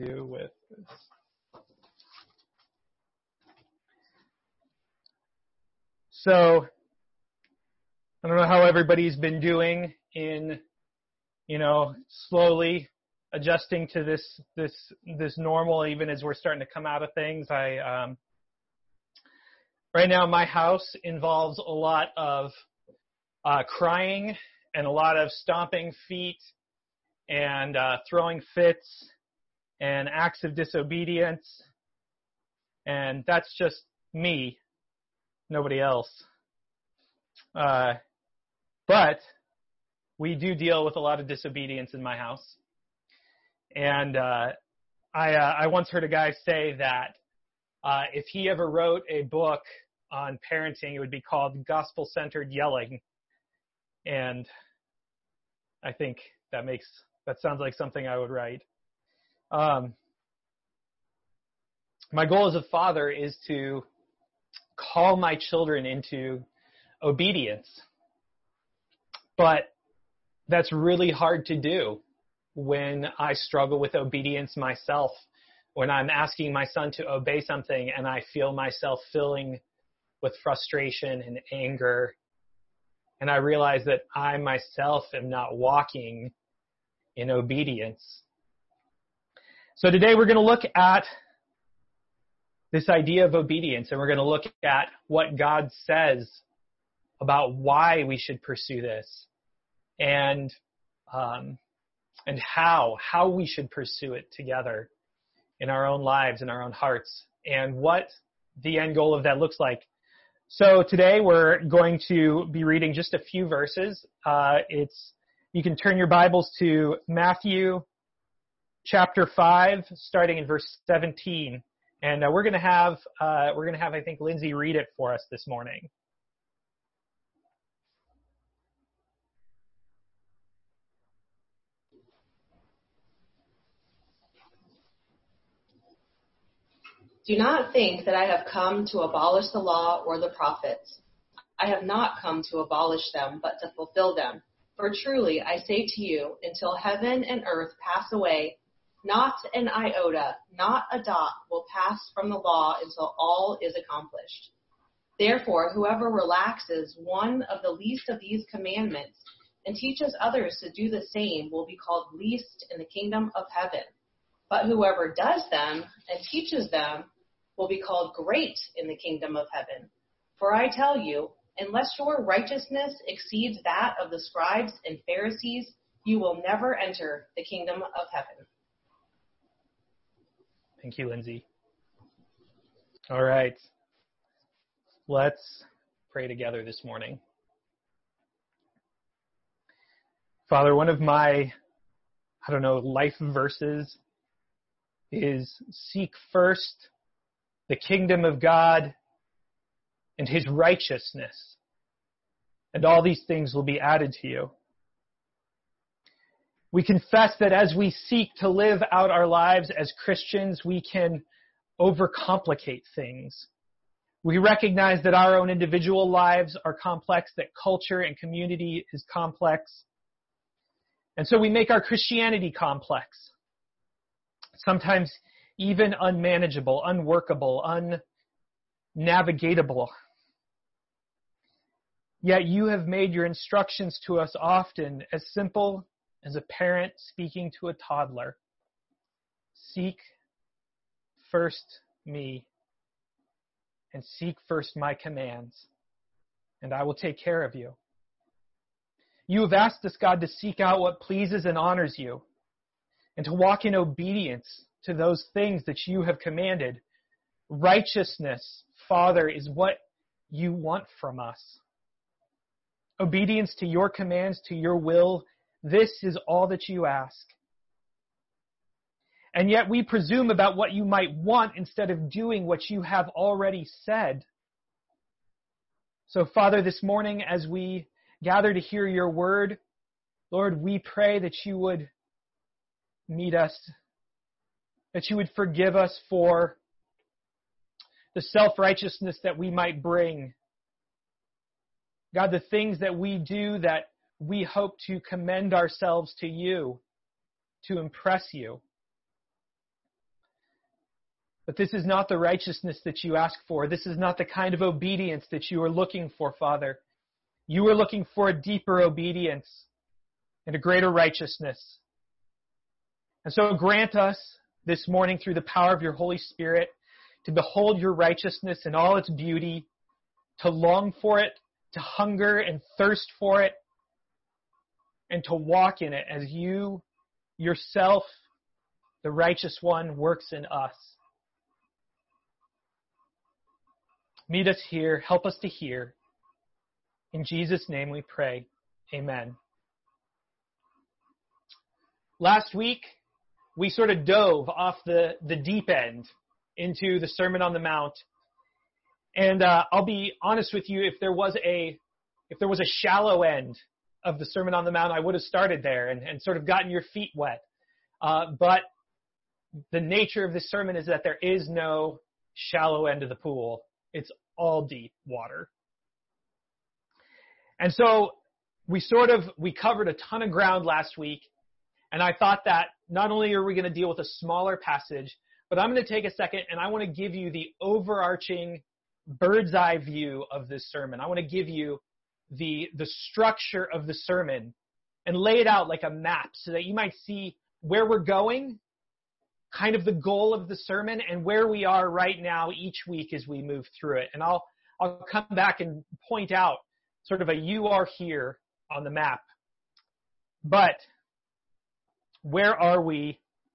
do with this. So, I don't know how everybody's been doing in, slowly adjusting to this normal, even as we're starting to come out of things. Right now, my house involves a lot of crying and a lot of stomping feet and throwing fits and acts of disobedience. And that's just me, nobody else. But we do deal with a lot of disobedience in my house. And I once heard a guy say that if he ever wrote a book on parenting, it would be called Gospel-Centered Yelling. And I think that sounds like something I would write. My goal as a father is to call my children into obedience. But that's really hard to do when I struggle with obedience myself, when I'm asking my son to obey something and I feel myself filling with frustration and anger. And I realize that I myself am not walking in obedience. So today we're going to look at this idea of obedience, and we're going to look at what God says about why we should pursue this, and how we should pursue it together in our own lives, in our own hearts, and what the end goal of that looks like. So today we're going to be reading just a few verses. You can turn your Bibles to Matthew chapter 5, starting in verse 17, and we're going to have I think Lindsay read it for us this morning. Do not think that I have come to abolish the law or the prophets. I have not come to abolish them, but to fulfill them. For truly, I say to you, until heaven and earth pass away, not an iota, not a dot will pass from the law until all is accomplished. Therefore, whoever relaxes one of the least of these commandments and teaches others to do the same will be called least in the kingdom of heaven. But whoever does them and teaches them will be called great in the kingdom of heaven. For I tell you, unless your righteousness exceeds that of the scribes and Pharisees, you will never enter the kingdom of heaven. Thank you, Lindsay. All right. Let's pray together this morning. Father, one of my, life verses is seek first the kingdom of God and his righteousness, and all these things will be added to you. We confess that as we seek to live out our lives as Christians, we can overcomplicate things. We recognize that our own individual lives are complex, that culture and community is complex. And so we make our Christianity complex. Sometimes even unmanageable, unworkable, unnavigatable. Yet you have made your instructions to us often as simple as a parent speaking to a toddler. Seek first me, and seek first my commands, and I will take care of you. You have asked us, God, to seek out what pleases and honors you, and to walk in obedience to those things that you have commanded. Righteousness, Father, is what you want from us. Obedience to your commands, to your will, this is all that you ask. And yet we presume about what you might want instead of doing what you have already said. So, Father, this morning as we gather to hear your word, Lord, we pray that you would meet us, that you would forgive us for the self-righteousness that we might bring. God, the things that we do that we hope to commend ourselves to you, to impress you. But this is not the righteousness that you ask for. This is not the kind of obedience that you are looking for, Father. You are looking for a deeper obedience and a greater righteousness. And so grant us this morning through the power of your Holy Spirit to behold your righteousness in all its beauty, to long for it, to hunger and thirst for it, and to walk in it as you yourself, the righteous one, works in us. Meet us here. Help us to hear. In Jesus' name we pray. Amen. Last week, we sort of dove off the deep end into the Sermon on the Mount. And I'll be honest with you, if there was a shallow end of the Sermon on the Mount, I would have started there and sort of gotten your feet wet. But the nature of this sermon is that there is no shallow end of the pool. It's all deep water. And so we covered a ton of ground last week, and I thought that not only are we going to deal with a smaller passage, but I'm going to take a second and I want to give you the overarching bird's eye view of this sermon. I want to give you the structure of the sermon and lay it out like a map so that you might see where we're going, kind of the goal of the sermon, and where we are right now each week as we move through it. And I'll come back and point out sort of a you are here on the map. But where are we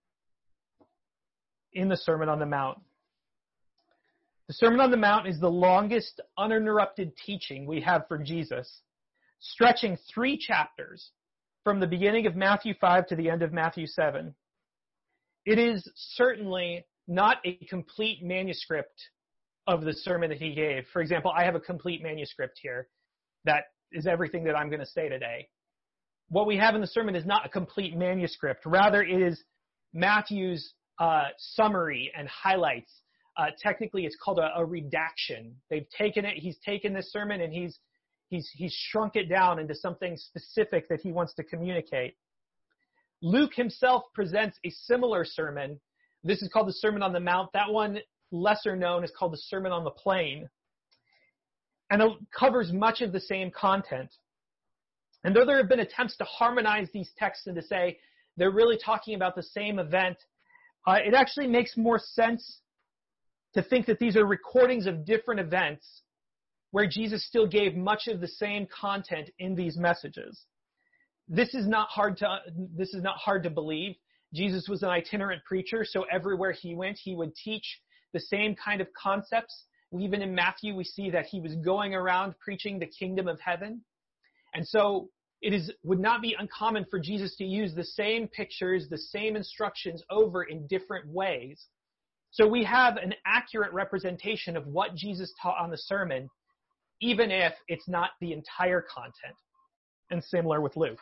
in the Sermon on the Mount? The Sermon on the Mount is the longest uninterrupted teaching we have from Jesus, stretching 3 chapters from the beginning of Matthew 5 to the end of Matthew 7. It is certainly not a complete manuscript of the sermon that he gave. For example, I have a complete manuscript here that is everything that I'm going to say today. What we have in the sermon is not a complete manuscript. Rather, it is Matthew's summary and highlights. Technically, it's called a redaction. They've taken it. He's taken this sermon and he's shrunk it down into something specific that he wants to communicate. Luke himself presents a similar sermon. This is called the Sermon on the Mount. That one, lesser known, is called the Sermon on the Plain. And it covers much of the same content. And though there have been attempts to harmonize these texts and to say they're really talking about the same event, it actually makes more sense to think that these are recordings of different events where Jesus still gave much of the same content in these messages. This is not hard to believe. Jesus was an itinerant preacher, so everywhere he went, he would teach the same kind of concepts. Even in Matthew, we see that he was going around preaching the kingdom of heaven. And so would not be uncommon for Jesus to use the same pictures, the same instructions over in different ways. So we have an accurate representation of what Jesus taught on the sermon, even if it's not the entire content. And similar with Luke.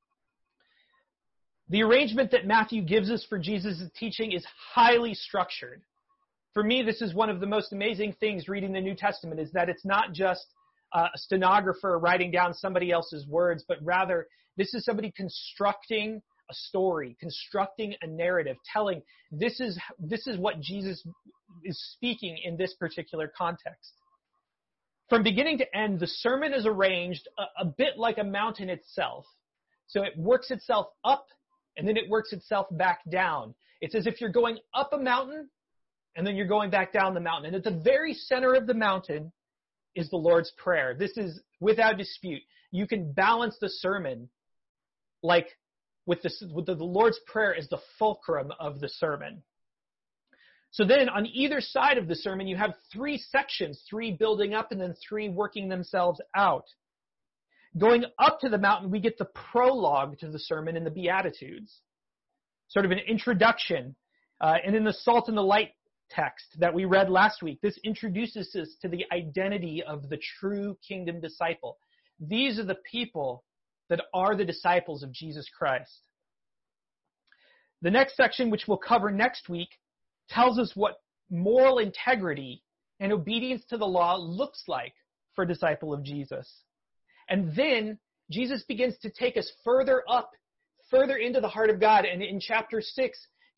The arrangement that Matthew gives us for Jesus' teaching is highly structured. For me, this is one of the most amazing things reading the New Testament, is that it's not just a stenographer writing down somebody else's words, but rather this is somebody constructing a story, constructing a narrative, telling this is what Jesus is speaking in this particular context. From beginning to end, the sermon is arranged a bit like a mountain itself. So it works itself up, and then it works itself back down. It's as if you're going up a mountain, and then you're going back down the mountain. And at the very center of the mountain is the Lord's Prayer. This is without dispute. You can balance the sermon like with the Lord's Prayer is the fulcrum of the sermon. So then on either side of the sermon, you have 3 sections, 3 building up and then 3 working themselves out. Going up to the mountain, we get the prologue to the sermon in the Beatitudes, sort of an introduction. And in the Salt and the Light text that we read last week, this introduces us to the identity of the true kingdom disciple. These are the people that are the disciples of Jesus Christ. The next section, which we'll cover next week, tells us what moral integrity and obedience to the law looks like for a disciple of Jesus. And then Jesus begins to take us further up, further into the heart of God. And in chapter 6,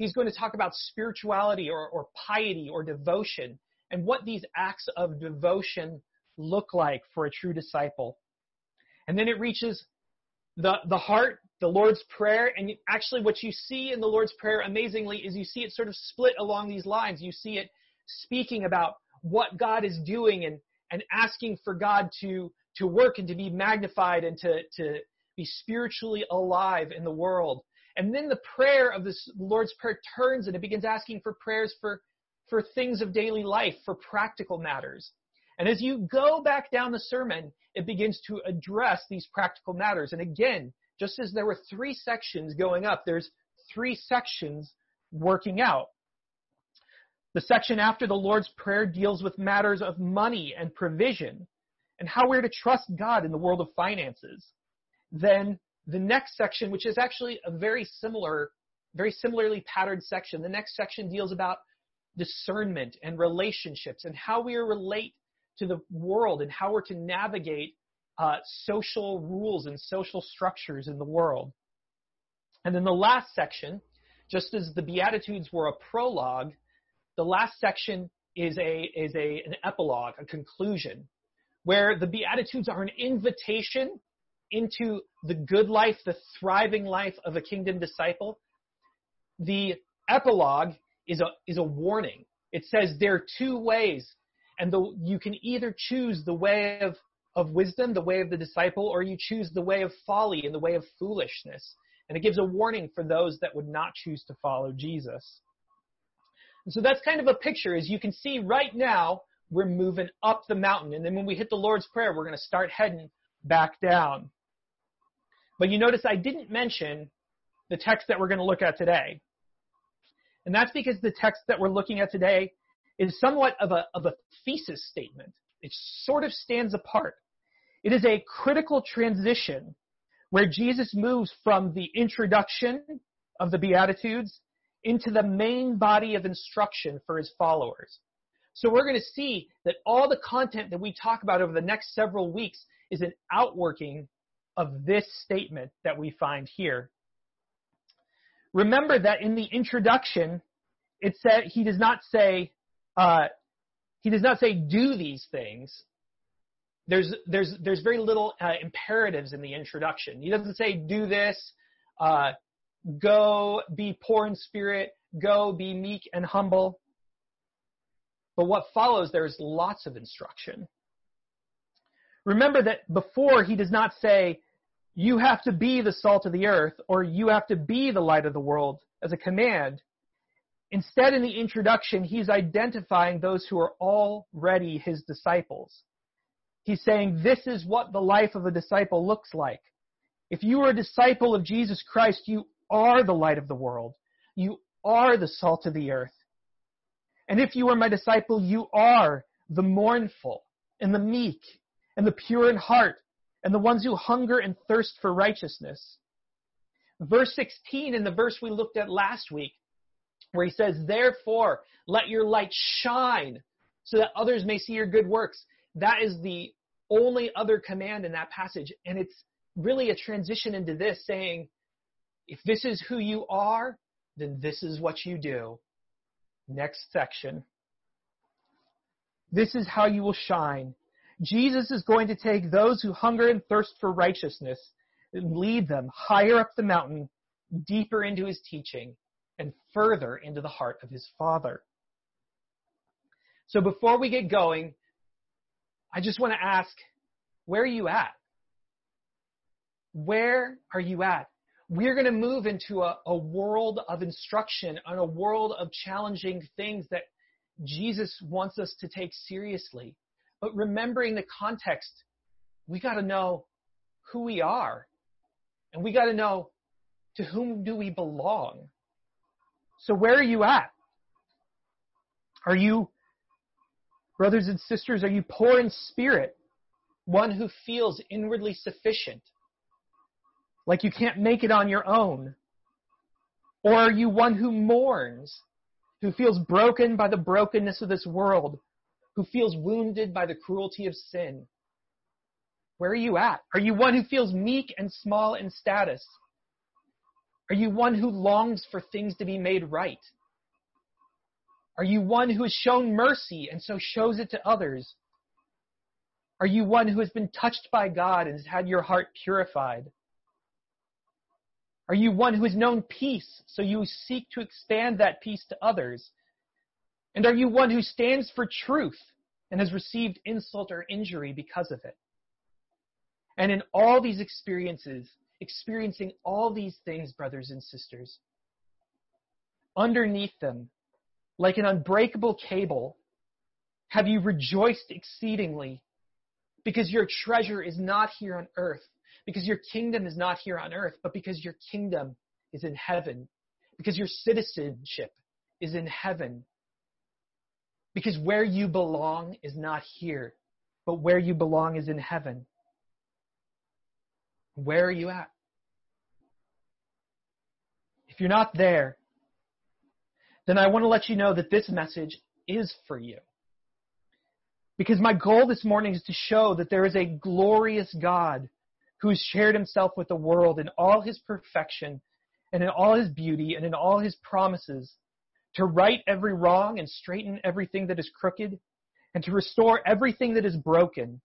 he's going to talk about spirituality or piety or devotion and what these acts of devotion look like for a true disciple. And then it reaches the heart, the Lord's Prayer. And actually what you see in the Lord's Prayer amazingly is you see it sort of split along these lines. You see it speaking about what God is doing and asking for God to work and to be magnified and to be spiritually alive in the world. And then the prayer of this Lord's Prayer turns and it begins asking for prayers for things of daily life, for practical matters. And as you go back down the sermon, it begins to address these practical matters. And again, just as there were 3 sections going up, there's 3 sections working out. The section after the Lord's Prayer deals with matters of money and provision and how we're to trust God in the world of finances. Then the next section, which is actually a very similarly patterned section, the next section deals about discernment and relationships and how we relate to the world and how we're to navigate social rules and social structures in the world. And then the last section, just as the Beatitudes were a prologue, the last section is an epilogue, a conclusion, where the Beatitudes are an invitation into the good life, the thriving life of a kingdom disciple. The epilogue is a warning. It says there are 2 ways, and you can either choose the way of wisdom, the way of the disciple, or you choose the way of folly and the way of foolishness. And it gives a warning for those that would not choose to follow Jesus. And so that's kind of a picture. As you can see right now, we're moving up the mountain. And then when we hit the Lord's Prayer, we're going to start heading back down. But you notice I didn't mention the text that we're going to look at today. And that's because the text that we're looking at today is somewhat of a thesis statement. It sort of stands apart. It is a critical transition where Jesus moves from the introduction of the Beatitudes into the main body of instruction for his followers. So we're going to see that all the content that we talk about over the next several weeks is an outworking of this statement that we find here. Remember that in the introduction, it said he does not say do these things. There's very little imperatives in the introduction. He doesn't say do this, go be poor in spirit, go be meek and humble. But what follows, there's lots of instruction. Remember that before he does not say, you have to be the salt of the earth, or you have to be the light of the world as a command. Instead, in the introduction, he's identifying those who are already his disciples. He's saying, this is what the life of a disciple looks like. If you are a disciple of Jesus Christ, you are the light of the world. You are the salt of the earth. And if you are my disciple, you are the mournful and the meek and the pure in heart and the ones who hunger and thirst for righteousness. Verse 16 in the verse we looked at last week, where he says, therefore, let your light shine so that others may see your good works. That is the only other command in that passage. And it's really a transition into this, saying, if this is who you are, then this is what you do. Next section. This is how you will shine. Jesus is going to take those who hunger and thirst for righteousness and lead them higher up the mountain, deeper into his teaching, and further into the heart of his Father. So before we get going, I just want to ask, where are you at? Where are you at? We're going to move into a world of instruction and a world of challenging things that Jesus wants us to take seriously. But remembering the context, we got to know who we are. And we got to know, to whom do we belong? So where are you at? Are you, brothers and sisters, are you poor in spirit? One who feels inwardly sufficient, like you can't make it on your own? Or are you one who mourns, who feels broken by the brokenness of this world, who feels wounded by the cruelty of sin? Where are you at? Are you one who feels meek and small in status? Are you one who longs for things to be made right? Are you one who has shown mercy and so shows it to others? Are you one who has been touched by God and has had your heart purified? Are you one who has known peace, so you seek to expand that peace to others? And are you one who stands for truth and has received insult or injury because of it? And in all these experiences, experiencing all these things, brothers and sisters, underneath them, like an unbreakable cable, have you rejoiced exceedingly because your treasure is not here on earth, because your kingdom is not here on earth, but because your kingdom is in heaven, because your citizenship is in heaven, because where you belong is not here, but where you belong is in heaven. Where are you at? If you're not there, then I want to let you know that this message is for you. Because my goal this morning is to show that there is a glorious God who has shared himself with the world in all his perfection and in all his beauty and in all his promises to right every wrong and straighten everything that is crooked and to restore everything that is broken.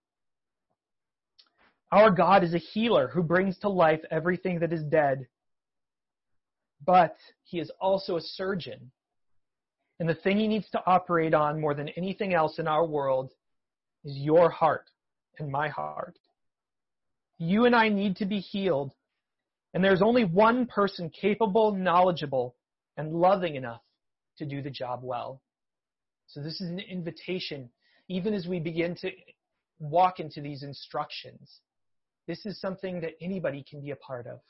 Our God is a healer who brings to life everything that is dead. But he is also a surgeon. And the thing he needs to operate on more than anything else in our world is your heart and my heart. You and I need to be healed. And there's only one person capable, knowledgeable, and loving enough to do the job well. So this is an invitation, even as we begin to walk into these instructions. This is something that anybody can be a part of.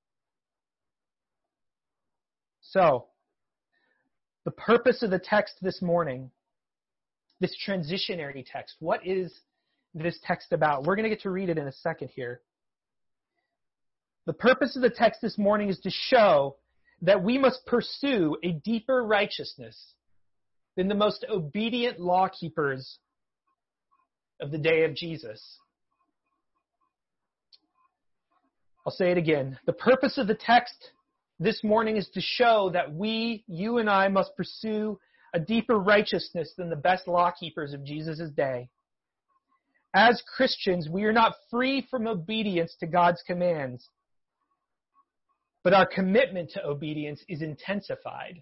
So, the purpose of the text this morning, this transitionary text, what is this text about? We're going to get to read it in a second here. The purpose of the text this morning is to show that we must pursue a deeper righteousness than the most obedient law keepers of the day of Jesus. I'll say it again. The purpose of the text this morning is to show that you and I, must pursue a deeper righteousness than the best law keepers of Jesus' day. As Christians, we are not free from obedience to God's commands, but our commitment to obedience is intensified.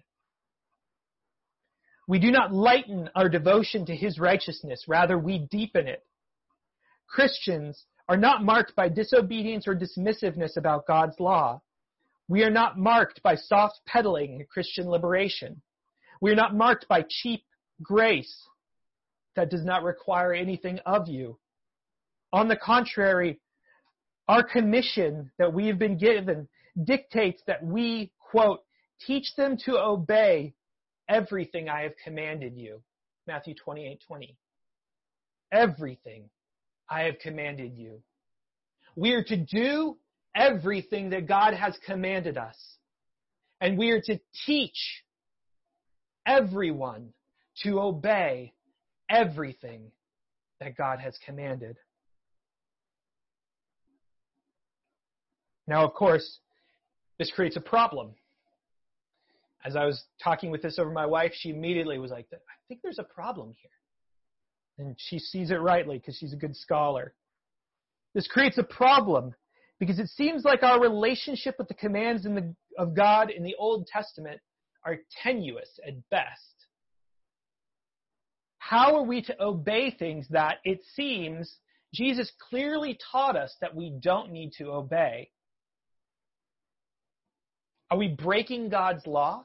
We do not lighten our devotion to his righteousness, rather we deepen it. Christians are not marked by disobedience or dismissiveness about God's law. We are not marked by soft peddling and Christian liberation. We are not marked by cheap grace that does not require anything of you. On the contrary, our commission that we have been given dictates that we, quote, teach them to obey everything I have commanded you. Matthew 28:20. Everything I have commanded you. We are to do everything that God has commanded us. And we are to teach everyone to obey everything that God has commanded. Now, of course, this creates a problem. As I was talking with this over my wife, she immediately was like, I think there's a problem here. And she sees it rightly because she's a good scholar. This creates a problem because it seems like our relationship with the commands of God in the Old Testament are tenuous at best. How are we to obey things that, it seems, Jesus clearly taught us that we don't need to obey? Are we breaking God's law?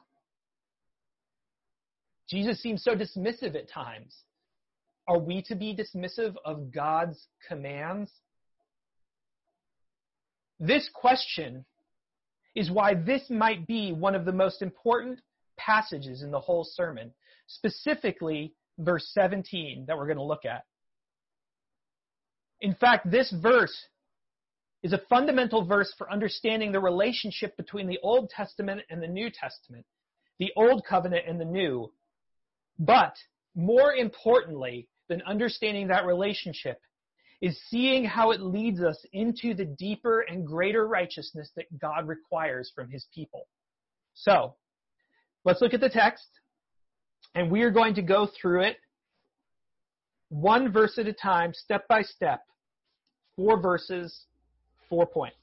Jesus seems so dismissive at times. Are we to be dismissive of God's commands? This question is why this might be one of the most important passages in the whole sermon, specifically verse 17 that we're going to look at. In fact, this verse is a fundamental verse for understanding the relationship between the Old Testament and the New Testament, the Old Covenant and the New. But more importantly than understanding that relationship is seeing how it leads us into the deeper and greater righteousness that God requires from his people. So, let's look at the text, and we are going to go through it one verse at a time, step by step, 4 verses, 4 points.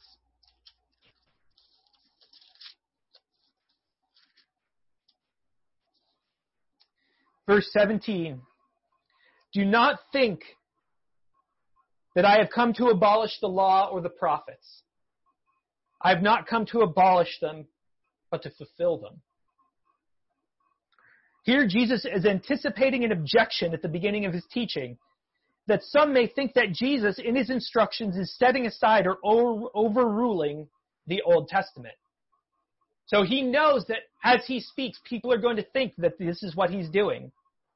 Verse 17, do not think that I have come to abolish the law or the prophets. I have not come to abolish them, but to fulfill them. Here Jesus is anticipating an objection at the beginning of his teaching, that some may think that Jesus, in his instructions, is setting aside or overruling the Old Testament. So he knows that as he speaks, people are going to think that this is what he's doing.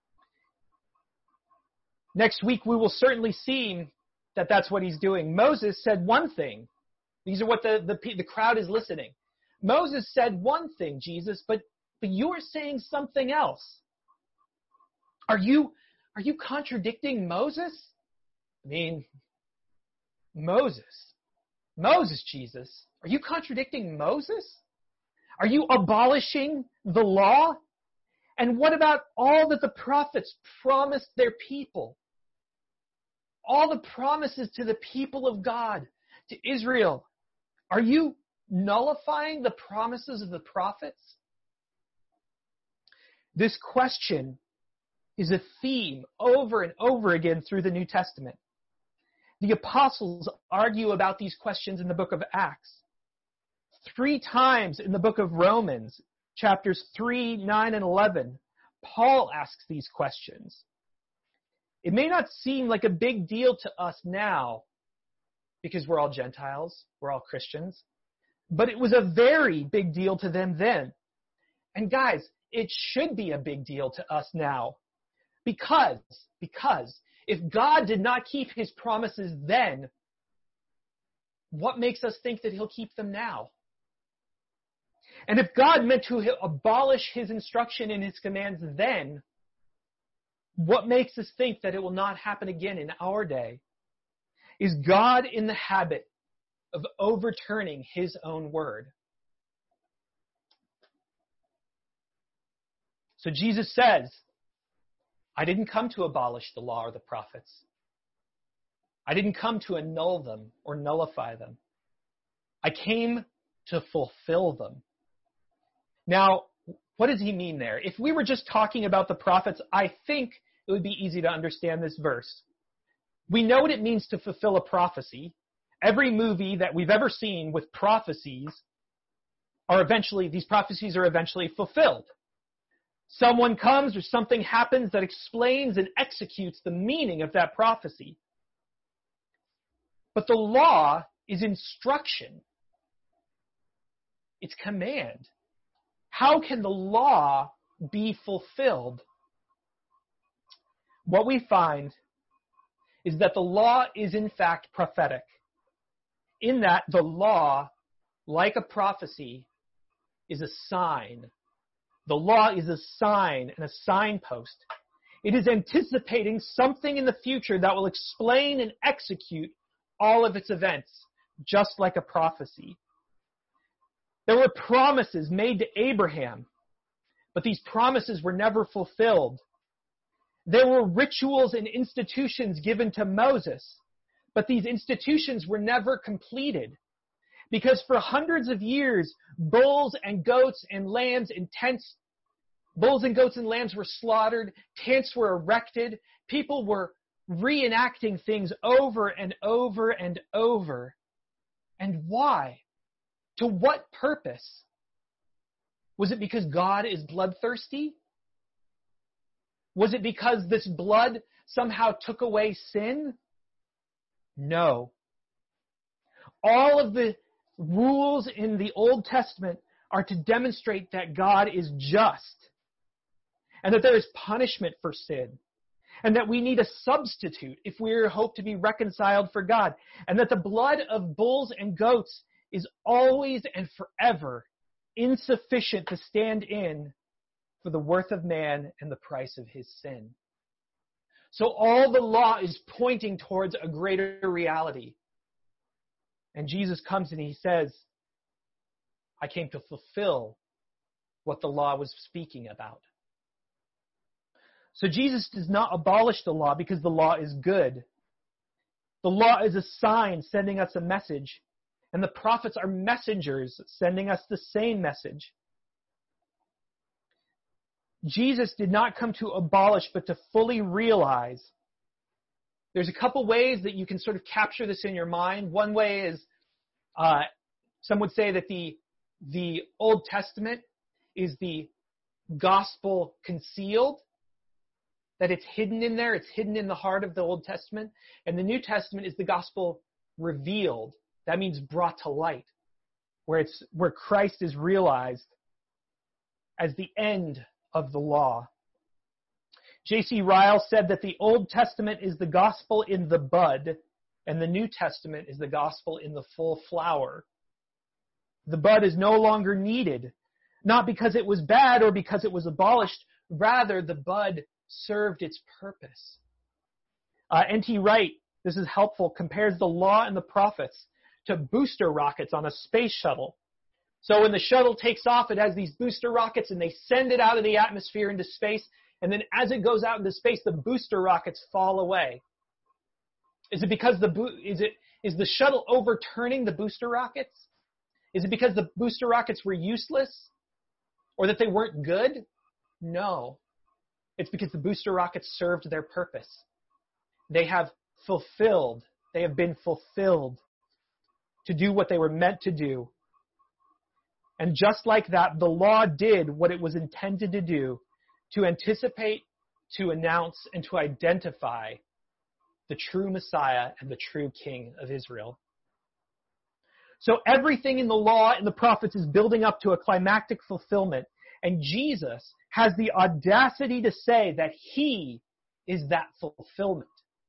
Next week, we will certainly see that that's what he's doing. Moses said one thing. These are what the crowd is listening. Moses said one thing, Jesus, but you're saying something else. Are you contradicting Moses? I mean, Moses, Jesus. Are you contradicting Moses? Are you abolishing the law? And what about all that the prophets promised their people? All the promises to the people of God, to Israel. Are you nullifying the promises of the prophets? This question is a theme over and over again through the New Testament. The apostles argue about these questions in the book of Acts. 3 times in the book of Romans, chapters 3, 9, and 11, Paul asks these questions. It may not seem like a big deal to us now because we're all Gentiles, we're all Christians, but it was a very big deal to them then. And guys, it should be a big deal to us now because if God did not keep his promises then, what makes us think that he'll keep them now? And if God meant to abolish his instruction and his commands then, what makes us think that it will not happen again in our day? Is God in the habit of overturning his own word? So Jesus says, I didn't come to abolish the law or the prophets. I didn't come to annul them or nullify them. I came to fulfill them. Now, what does he mean there? If we were just talking about the prophets, I think it would be easy to understand this verse. We know what it means to fulfill a prophecy. Every movie that we've ever seen with prophecies these prophecies are eventually fulfilled. Someone comes or something happens that explains and executes the meaning of that prophecy. But the law is instruction. It's command. How can the law be fulfilled? What we find is that the law is in fact prophetic, in that the law, like a prophecy, is a sign. The law is a sign and a signpost. It is anticipating something in the future that will explain and execute all of its events, just like a prophecy. There were promises made to Abraham, but these promises were never fulfilled. There were rituals and institutions given to Moses, but these institutions were never completed. Because for hundreds of years, bulls and goats and lambs were slaughtered, tents were erected, people were reenacting things over and over and over. And why? To what purpose? Was it because God is bloodthirsty? Was it because this blood somehow took away sin? No. All of the rules in the Old Testament are to demonstrate that God is just and that there is punishment for sin and that we need a substitute if we hope to be reconciled for God, and that the blood of bulls and goats is always and forever insufficient to stand in for the worth of man and the price of his sin. So all the law is pointing towards a greater reality. And Jesus comes and he says, I came to fulfill what the law was speaking about. So Jesus does not abolish the law because the law is good. The law is a sign sending us a message, and the prophets are messengers sending us the same message. Jesus did not come to abolish, but to fully realize. There's a couple ways that you can sort of capture this in your mind. One way is, some would say that the Old Testament is the gospel concealed, that it's hidden in there, it's hidden in the heart of the Old Testament. And the New Testament is the gospel revealed. That means brought to light, where Christ is realized as the end of the law. J.C. Ryle said that the Old Testament is the gospel in the bud, and the New Testament is the gospel in the full flower. The bud is no longer needed, not because it was bad or because it was abolished. Rather, the bud served its purpose. N.T. Wright, this is helpful, compares the law and the prophets to booster rockets on a space shuttle. So when the shuttle takes off, it has these booster rockets and they send it out of the atmosphere into space. And then as it goes out into space, the booster rockets fall away. Is it because is the shuttle overturning the booster rockets? Is it because the booster rockets were useless or that they weren't good? No. It's because the booster rockets served their purpose. They have been fulfilled to do what they were meant to do. And just like that, the law did what it was intended to do, to anticipate, to announce, and to identify the true Messiah and the true King of Israel. So everything in the law and the prophets is building up to a climactic fulfillment. And Jesus has the audacity to say that he is that fulfillment.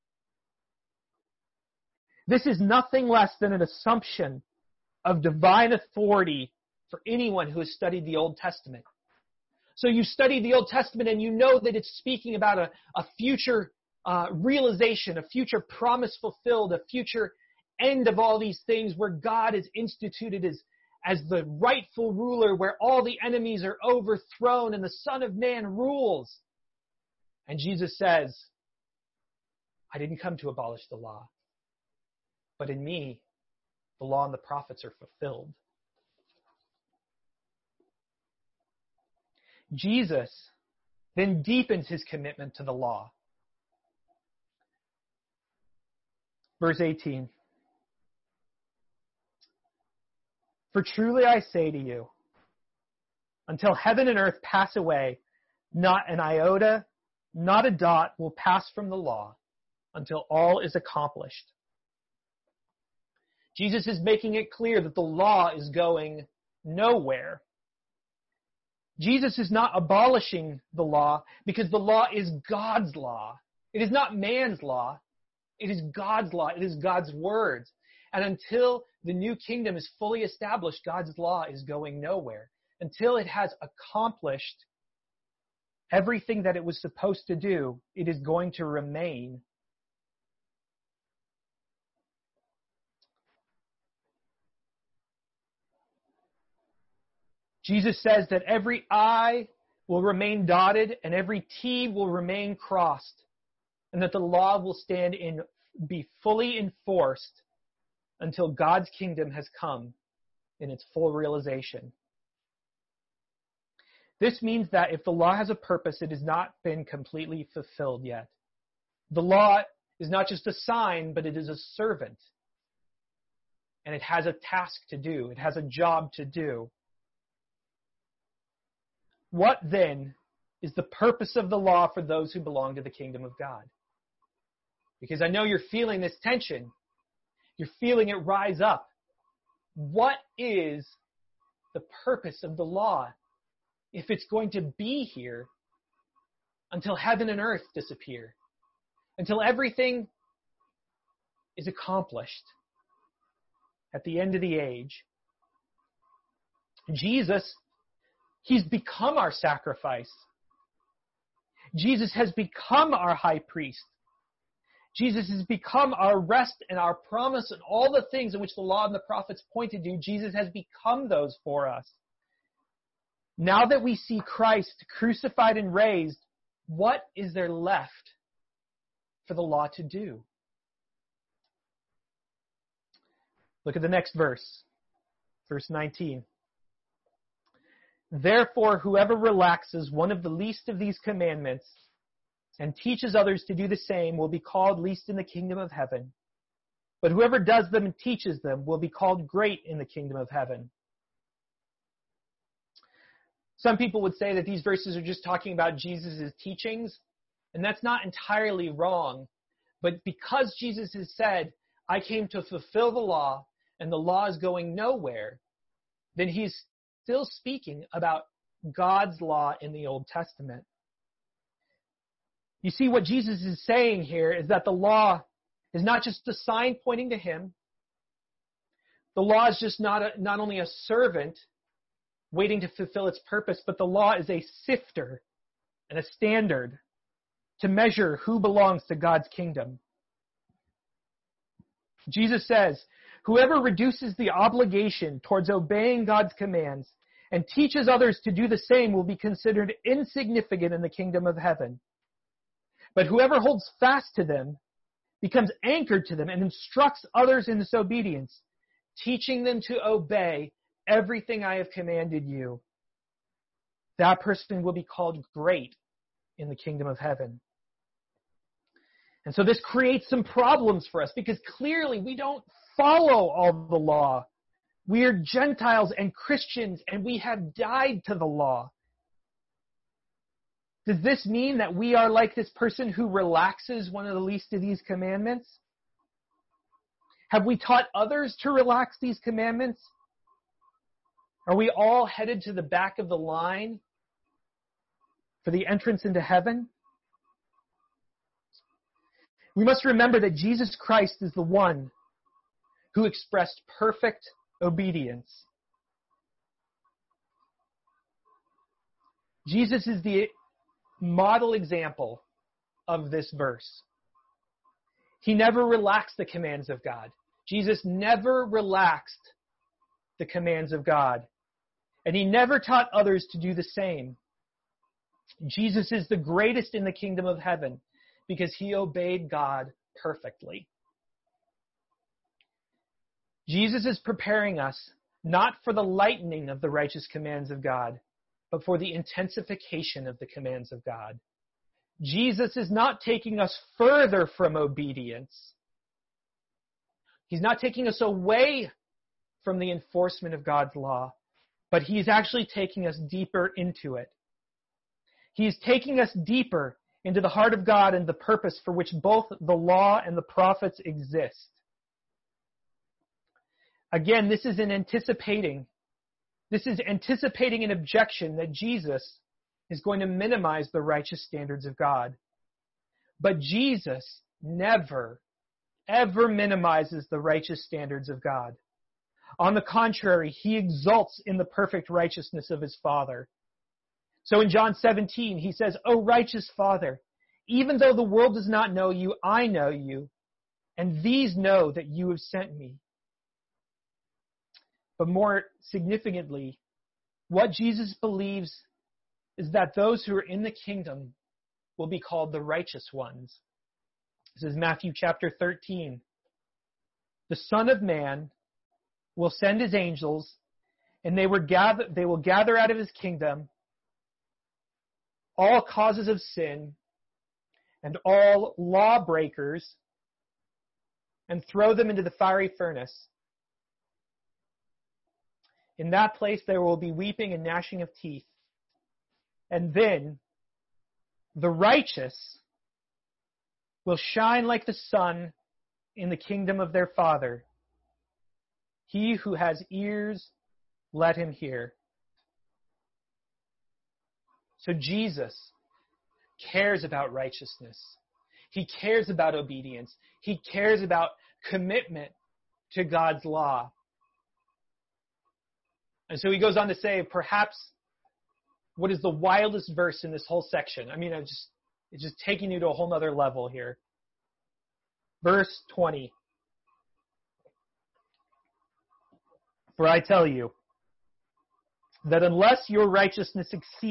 This is nothing less than an assumption of divine authority for anyone who has studied the Old Testament. So you study the Old Testament and you know that it's speaking about a future realization, a future promise fulfilled, a future end of all these things where God is instituted as the rightful ruler, where all the enemies are overthrown and the Son of Man rules. And Jesus says, I didn't come to abolish the law, but in me, the law and the prophets are fulfilled. Jesus then deepens his commitment to the law. Verse 18. For truly I say to you, until heaven and earth pass away, not an iota, not a dot will pass from the law until all is accomplished. Jesus is making it clear that the law is going nowhere. Jesus is not abolishing the law because the law is God's law. It is not man's law. It is God's law. It is God's words. And until the new kingdom is fully established, God's law is going nowhere. Until it has accomplished everything that it was supposed to do, it is going to remain. Jesus says that every I will remain dotted and every T will remain crossed, and that the law will be fully enforced until God's kingdom has come in its full realization. This means that if the law has a purpose, it has not been completely fulfilled yet. The law is not just a sign, but it is a servant. And it has a task to do. It has a job to do. What then is the purpose of the law for those who belong to the kingdom of God? Because I know you're feeling this tension. You're feeling it rise up. What is the purpose of the law if it's going to be here until heaven and earth disappear? Until everything is accomplished at the end of the age? Jesus, he's become our sacrifice. Jesus has become our high priest. Jesus has become our rest and our promise and all the things in which the law and the prophets pointed to. Jesus has become those for us. Now that we see Christ crucified and raised, what is there left for the law to do? Look at the next verse, verse 19. Therefore, whoever relaxes one of the least of these commandments and teaches others to do the same will be called least in the kingdom of heaven. But whoever does them and teaches them will be called great in the kingdom of heaven. Some people would say that these verses are just talking about Jesus' teachings, and that's not entirely wrong. But because Jesus has said, I came to fulfill the law, and the law is going nowhere, then he's still speaking about God's law in the Old Testament. You see, what Jesus is saying here is that the law is not just a sign pointing to him. The law is just not only a servant waiting to fulfill its purpose, but the law is a sifter and a standard to measure who belongs to God's kingdom. Jesus says, whoever reduces the obligation towards obeying God's commands and teaches others to do the same will be considered insignificant in the kingdom of heaven. But whoever holds fast to them becomes anchored to them and instructs others in this obedience, teaching them to obey everything I have commanded you. That person will be called great in the kingdom of heaven. And so this creates some problems for us because clearly we don't follow all the law. We are Gentiles and Christians and we have died to the law. Does this mean that we are like this person who relaxes one of the least of these commandments? Have we taught others to relax these commandments? Are we all headed to the back of the line for the entrance into heaven? We must remember that Jesus Christ is the one who expressed perfect obedience. Jesus is the model example of this verse. He never relaxed the commands of God. Jesus never relaxed the commands of God. And he never taught others to do the same. Jesus is the greatest in the kingdom of heaven because he obeyed God perfectly. Jesus is preparing us not for the lightening of the righteous commands of God, but for the intensification of the commands of God. Jesus is not taking us further from obedience. He's not taking us away from the enforcement of God's law, but he's actually taking us deeper into it. He's taking us deeper into the heart of God and the purpose for which both the law and the prophets exist. Again, this is anticipating an objection that Jesus is going to minimize the righteous standards of God. But Jesus never, ever minimizes the righteous standards of God. On the contrary, he exults in the perfect righteousness of his Father. So in John 17, he says, O righteous Father, even though the world does not know you, I know you, and these know that you have sent me. But more significantly, what Jesus believes is that those who are in the kingdom will be called the righteous ones. This is Matthew chapter 13. The Son of Man will send his angels, and they will gather out of his kingdom all causes of sin and all lawbreakers and throw them into the fiery furnace. In that place there will be weeping and gnashing of teeth. And then the righteous will shine like the sun in the kingdom of their Father. He who has ears, let him hear. So Jesus cares about righteousness. He cares about obedience. He cares about commitment to God's law. And so he goes on to say, perhaps what is the wildest verse in this whole section? I mean, it's just taking you to a whole nother level here. Verse 20. For I tell you that unless your righteousness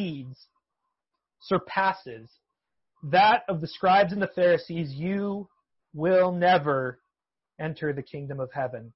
surpasses that of the scribes and the Pharisees, you will never enter the kingdom of heaven.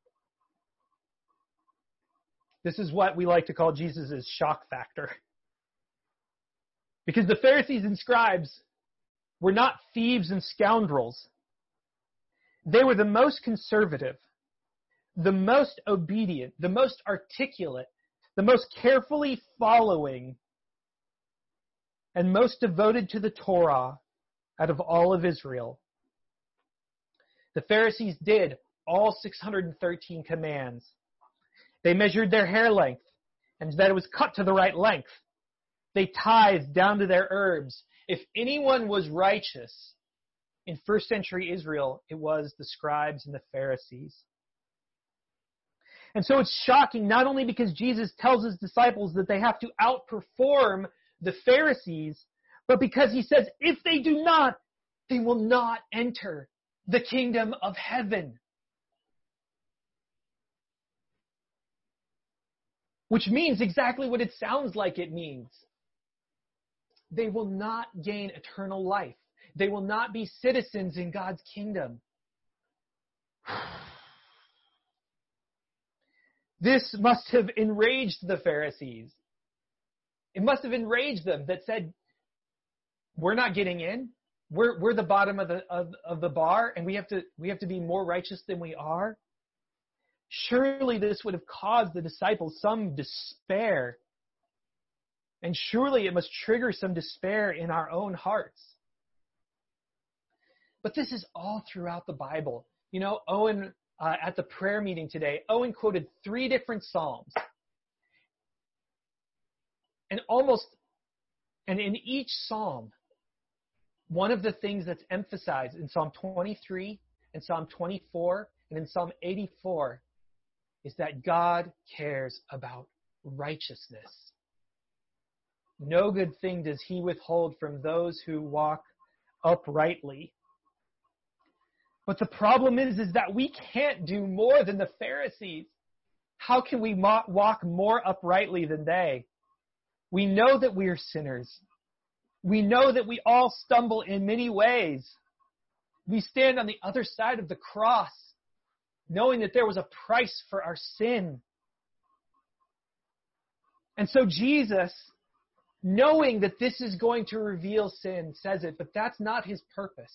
This is what we like to call Jesus' shock factor. Because the Pharisees and scribes were not thieves and scoundrels. They were the most conservative, the most obedient, the most articulate, the most carefully following, and most devoted to the Torah out of all of Israel. The Pharisees did all 613 commands. They measured their hair length, and that it was cut to the right length. They tithed down to their herbs. If anyone was righteous in first century Israel, it was the scribes and the Pharisees. And so it's shocking, not only because Jesus tells his disciples that they have to outperform the Pharisees, but because he says if they do not, they will not enter the kingdom of heaven. Which means exactly what it sounds like it means. They will not gain eternal life. They will not be citizens in God's kingdom. This must have enraged the Pharisees. It must have enraged them that said, we're not getting in. We're the bottom of the bar, and we have to be more righteous than we are. Surely this would have caused the disciples some despair. And surely it must trigger some despair in our own hearts. But this is all throughout the Bible. You know, Owen, at the prayer meeting today, Owen quoted 3 different Psalms. And in each Psalm, one of the things that's emphasized in Psalm 23, in Psalm 24, and in Psalm 84 is that God cares about righteousness. No good thing does he withhold from those who walk uprightly. But the problem is that we can't do more than the Pharisees. How can we walk more uprightly than they? We know that we are sinners. We know that we all stumble in many ways. We stand on the other side of the cross, knowing that there was a price for our sin. And so Jesus, knowing that this is going to reveal sin, says it, but that's not his purpose.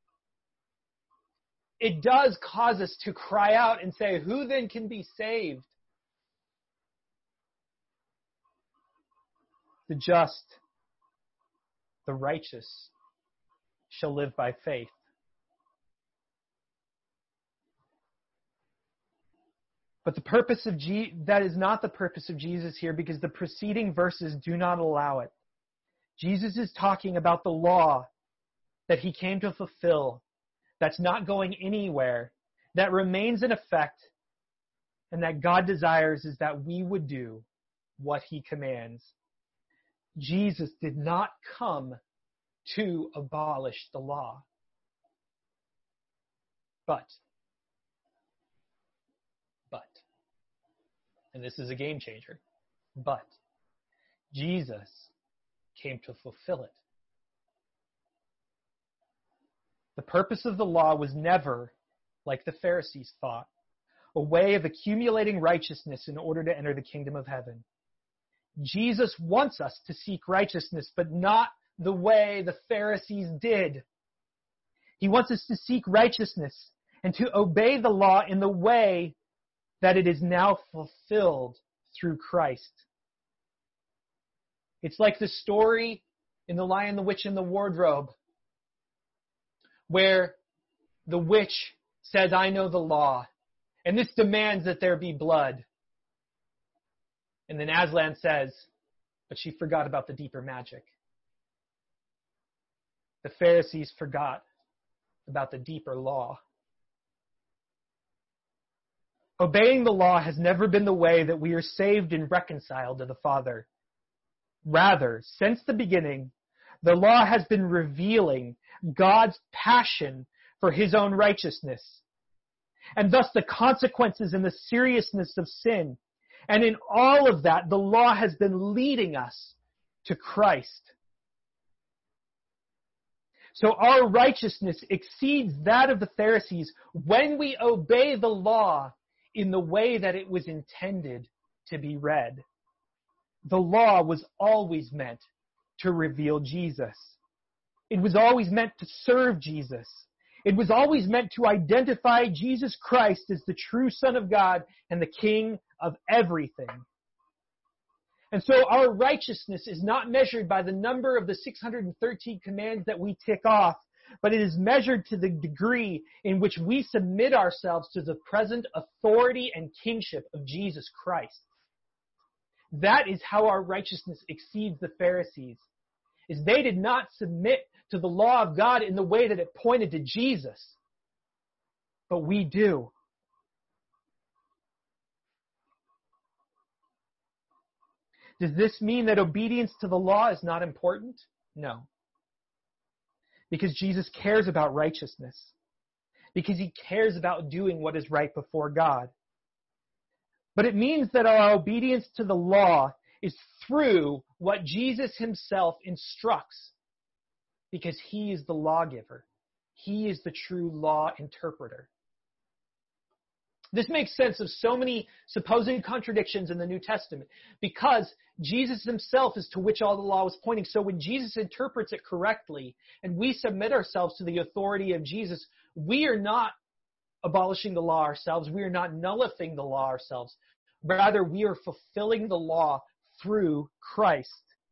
It does cause us to cry out and say, who then can be saved? The just, the righteous, shall live by faith. But that is not the purpose of Jesus here, because the preceding verses do not allow it. Jesus is talking about the law that he came to fulfill, that's not going anywhere, that remains in effect, and that God desires is that we would do what he commands. Jesus did not come to abolish the law, but, and this is a game changer, but Jesus came to fulfill it. The purpose of the law was never, like the Pharisees thought, a way of accumulating righteousness in order to enter the kingdom of heaven. Jesus wants us to seek righteousness, but not the way the Pharisees did. He wants us to seek righteousness and to obey the law in the way that it is now fulfilled through Christ. It's like the story in The Lion, the Witch, and the Wardrobe, where the witch says, I know the law, and this demands that there be blood. And then Aslan says, but she forgot about the deeper magic. The Pharisees forgot about the deeper law. Obeying the law has never been the way that we are saved and reconciled to the Father. Rather, since the beginning, the law has been revealing God's passion for his own righteousness. And thus the consequences and the seriousness of sin. And in all of that, the law has been leading us to Christ. So our righteousness exceeds that of the Pharisees when we obey the law in the way that it was intended to be read. The law was always meant to reveal Jesus. It was always meant to serve Jesus. It was always meant to identify Jesus Christ as the true Son of God and the King of everything. And so our righteousness is not measured by the number of the 613 commands that we tick off, but it is measured to the degree in which we submit ourselves to the present authority and kingship of Jesus Christ. That is how our righteousness exceeds the Pharisees, is they did not submit to the law of God in the way that it pointed to Jesus, but we do. Does this mean that obedience to the law is not important? No. Because Jesus cares about righteousness. Because he cares about doing what is right before God. But it means that our obedience to the law is through what Jesus himself instructs. Because he is the lawgiver. He is the true law interpreter. This makes sense of so many supposed contradictions in the New Testament because Jesus himself is to which all the law was pointing. So when Jesus interprets it correctly and we submit ourselves to the authority of Jesus, we are not abolishing the law ourselves. We are not nullifying the law ourselves. Rather, we are fulfilling the law through Christ.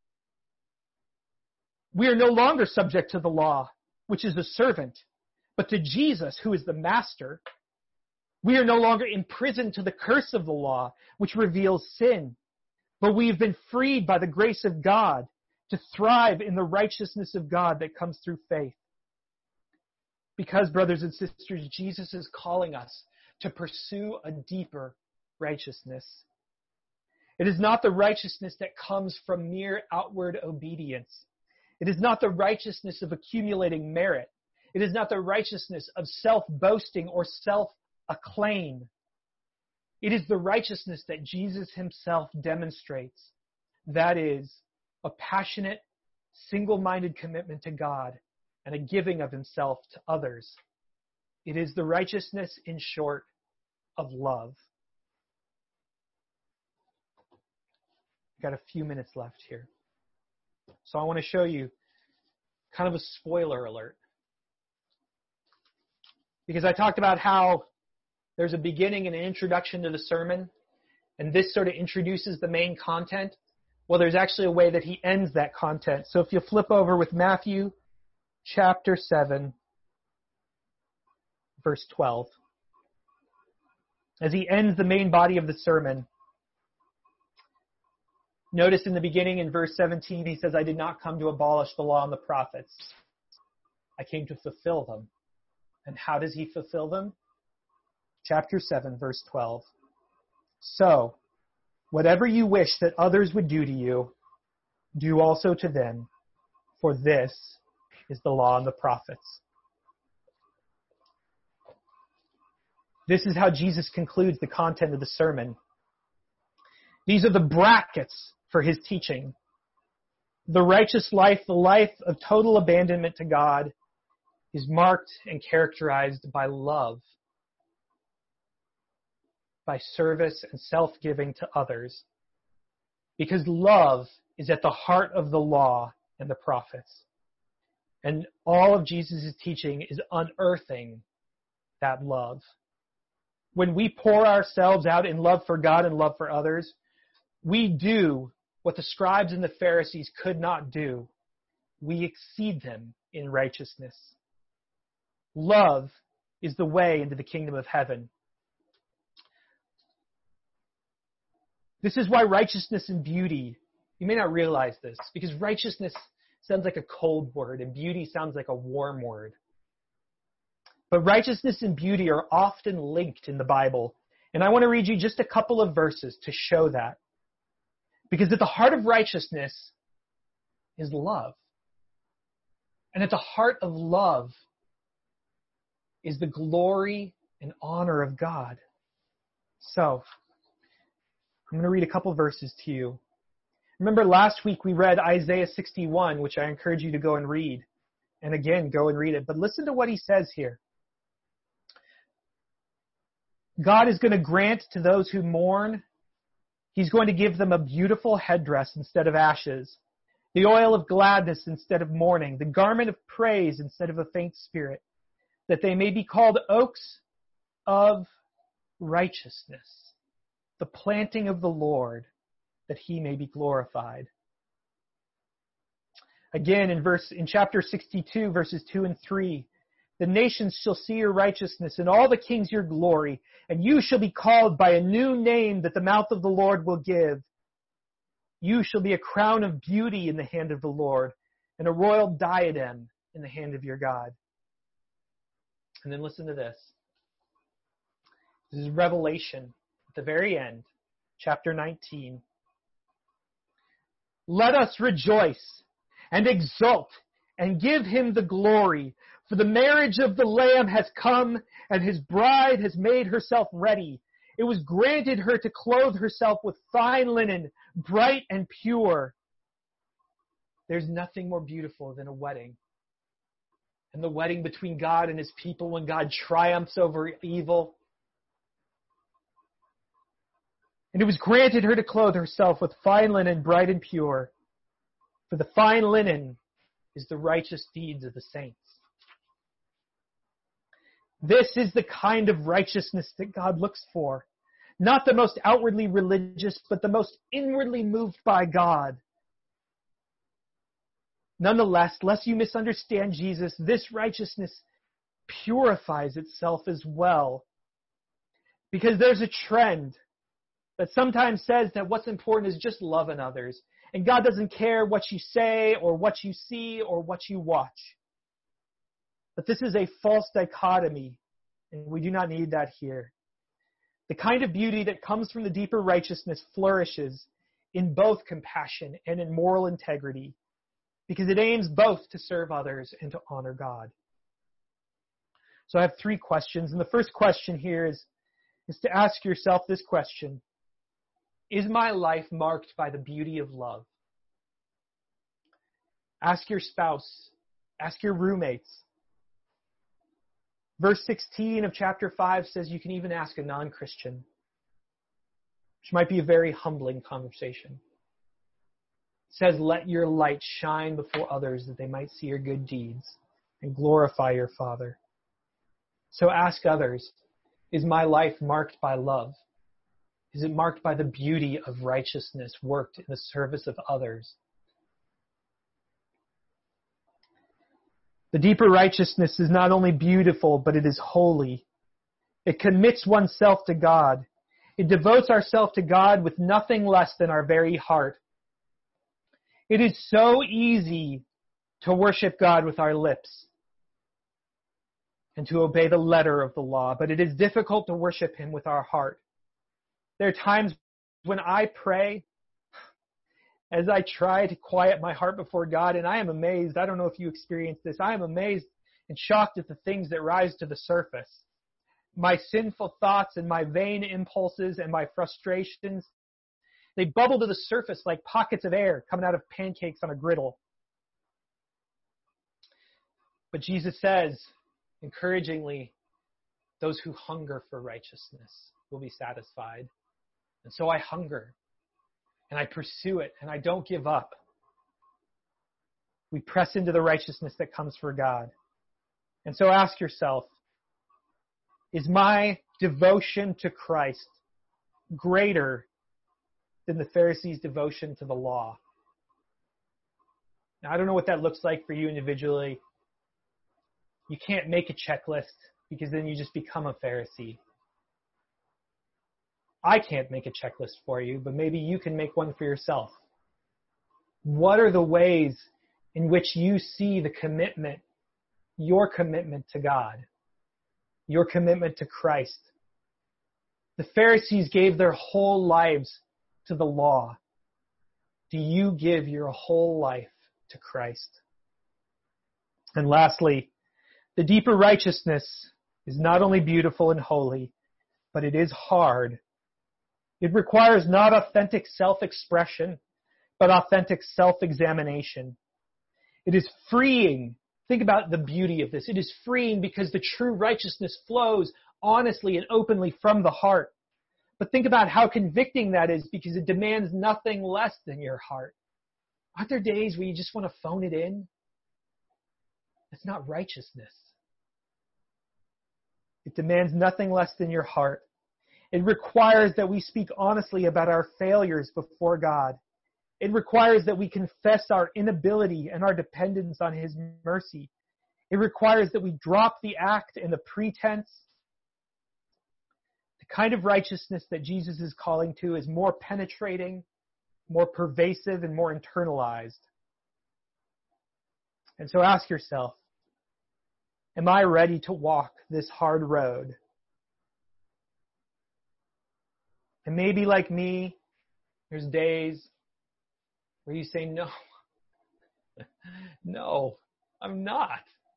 We are no longer subject to the law, which is a servant, but to Jesus, who is the master. We are no longer imprisoned to the curse of the law, which reveals sin, but we have been freed by the grace of God to thrive in the righteousness of God that comes through faith. Because, brothers and sisters, Jesus is calling us to pursue a deeper righteousness. It is not the righteousness that comes from mere outward obedience. It is not the righteousness of accumulating merit. It is not the righteousness of self-boasting or self-acclaim. It is the righteousness that Jesus himself demonstrates. That is a passionate, single-minded commitment to God and a giving of himself to others. It is the righteousness, in short, of love. Got a few minutes left here. So I want to show you kind of a spoiler alert. Because I talked about how there's a beginning and an introduction to the sermon, and this sort of introduces the main content. Well, there's actually a way that he ends that content. So if you flip over with Matthew chapter 7, verse 12. As he ends the main body of the sermon, notice in the beginning in verse 17, he says, I did not come to abolish the law and the prophets. I came to fulfill them. And how does he fulfill them? Chapter 7, verse 12. So, whatever you wish that others would do to you, do also to them, for this is the law and the prophets. This is how Jesus concludes the content of the sermon. These are the brackets for his teaching. The righteous life, the life of total abandonment to God, is marked and characterized by love, by service and self-giving to others, because love is at the heart of the law and the prophets. And all of Jesus' teaching is unearthing that love. When we pour ourselves out in love for God and love for others, we do what the scribes and the Pharisees could not do. We exceed them in righteousness. Love is the way into the kingdom of heaven. This is why righteousness and beauty, you may not realize this, because righteousness sounds like a cold word and beauty sounds like a warm word. But righteousness and beauty are often linked in the Bible. And I want to read you just a couple of verses to show that. Because at the heart of righteousness is love. And at the heart of love is the glory and honor of God. So, I'm going to read a couple verses to you. Remember last week we read Isaiah 61, which I encourage you to go and read. And again, go and read it. But listen to what he says here. God is going to grant to those who mourn, He's going to give them a beautiful headdress instead of ashes, the oil of gladness instead of mourning, the garment of praise instead of a faint spirit, that they may be called oaks of righteousness, the planting of the Lord, that He may be glorified. Again, in chapter 62, verses 2 and 3, the nations shall see your righteousness, and all the kings your glory, and you shall be called by a new name that the mouth of the Lord will give. You shall be a crown of beauty in the hand of the Lord, and a royal diadem in the hand of your God. And then listen to this. This is Revelation at the very end, chapter 19. Let us rejoice and exult and give Him the glory, for the marriage of the Lamb has come, and His bride has made herself ready. It was granted her to clothe herself with fine linen, bright and pure. There's nothing more beautiful than a wedding. And the wedding between God and His people when God triumphs over evil. And it was granted her to clothe herself with fine linen, bright and pure. For the fine linen is the righteous deeds of the saints. This is the kind of righteousness that God looks for. Not the most outwardly religious, but the most inwardly moved by God. Nonetheless, lest you misunderstand Jesus, this righteousness purifies itself as well. Because there's a trend that sometimes says that what's important is just loving others. And God doesn't care what you say or what you see or what you watch. But this is a false dichotomy, and we do not need that here. The kind of beauty that comes from the deeper righteousness flourishes in both compassion and in moral integrity, because it aims both to serve others and to honor God. So I have 3 questions, and the first question here is to ask yourself this question. Is my life marked by the beauty of love? Ask your spouse. Ask your roommates. Verse 16 of chapter 5 says you can even ask a non-Christian, which might be a very humbling conversation. It says, let your light shine before others that they might see your good deeds and glorify your Father. So ask others, is my life marked by love? Is it marked by the beauty of righteousness worked in the service of others? The deeper righteousness is not only beautiful, but it is holy. It commits oneself to God. It devotes ourselves to God with nothing less than our very heart. It is so easy to worship God with our lips and to obey the letter of the law, but it is difficult to worship Him with our heart. There are times when I pray as I try to quiet my heart before God, and I am amazed. I don't know if you experience this. I am amazed and shocked at the things that rise to the surface. My sinful thoughts and my vain impulses and my frustrations, they bubble to the surface like pockets of air coming out of pancakes on a griddle. But Jesus says, encouragingly, those who hunger for righteousness will be satisfied. And so I hunger, and I pursue it, and I don't give up. We press into the righteousness that comes from God. And so ask yourself, is my devotion to Christ greater than the Pharisees' devotion to the law? Now, I don't know what that looks like for you individually. You can't make a checklist because then you just become a Pharisee. I can't make a checklist for you, but maybe you can make one for yourself. What are the ways in which you see the commitment, your commitment to God, your commitment to Christ? The Pharisees gave their whole lives to the law. Do you give your whole life to Christ? And lastly, the deeper righteousness is not only beautiful and holy, but it is hard. It requires not authentic self-expression, but authentic self-examination. It is freeing. Think about the beauty of this. It is freeing because the true righteousness flows honestly and openly from the heart. But think about how convicting that is because it demands nothing less than your heart. Aren't there days where you just want to phone it in? It's not righteousness. It demands nothing less than your heart. It requires that we speak honestly about our failures before God. It requires that we confess our inability and our dependence on His mercy. It requires that we drop the act and the pretense. The kind of righteousness that Jesus is calling to is more penetrating, more pervasive, and more internalized. And so ask yourself, am I ready to walk this hard road? And maybe like me, there's days where you say, no, no, I'm not.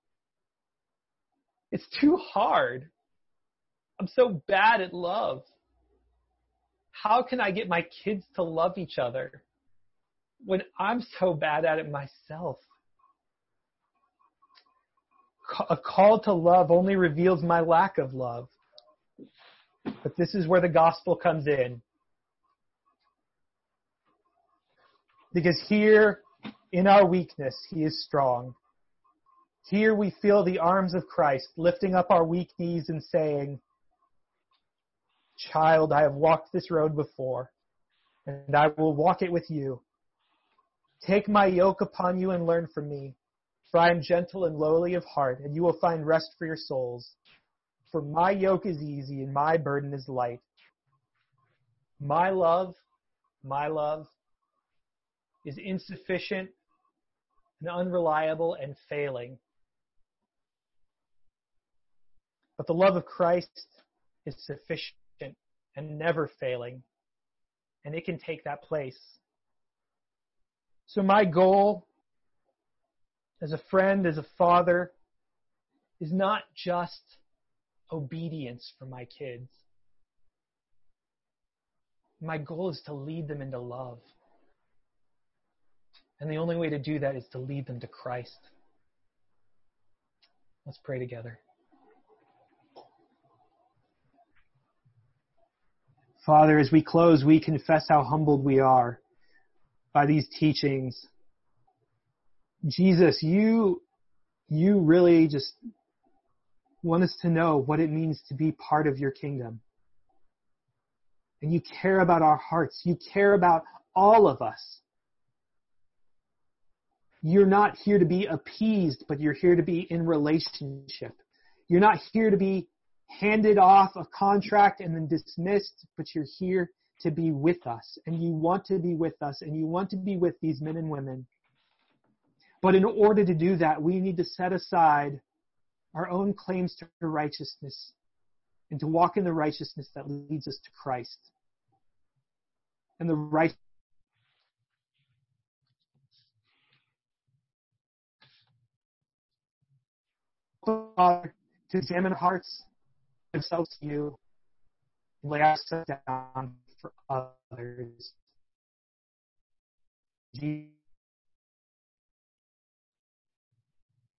It's too hard. I'm so bad at love. How can I get my kids to love each other when I'm so bad at it myself? A call to love only reveals my lack of love. But this is where the gospel comes in. Because here, in our weakness, He is strong. Here we feel the arms of Christ lifting up our weak knees and saying, "Child, I have walked this road before, and I will walk it with you. Take my yoke upon you and learn from me, for I am gentle and lowly of heart, and you will find rest for your souls. For my yoke is easy and my burden is light." My love is insufficient and unreliable and failing. But the love of Christ is sufficient and never failing, and it can take that place. So my goal as a friend, as a father, is not just obedience for my kids. My goal is to lead them into love. And the only way to do that is to lead them to Christ. Let's pray together. Father, as we close, we confess how humbled we are by these teachings. Jesus, you really just want us to know what it means to be part of your kingdom. And you care about our hearts. You care about all of us. You're not here to be appeased, but you're here to be in relationship. You're not here to be handed off a contract and then dismissed, but you're here to be with us. And you want to be with us, and you want to be with these men and women. But in order to do that, we need to set aside our own claims to righteousness and to walk in the righteousness that leads us to Christ. And the right Father, to examine our hearts, themselves to you, and lay ourselves down for others. Jesus.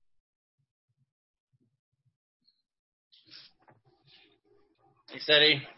Thanks, Eddie.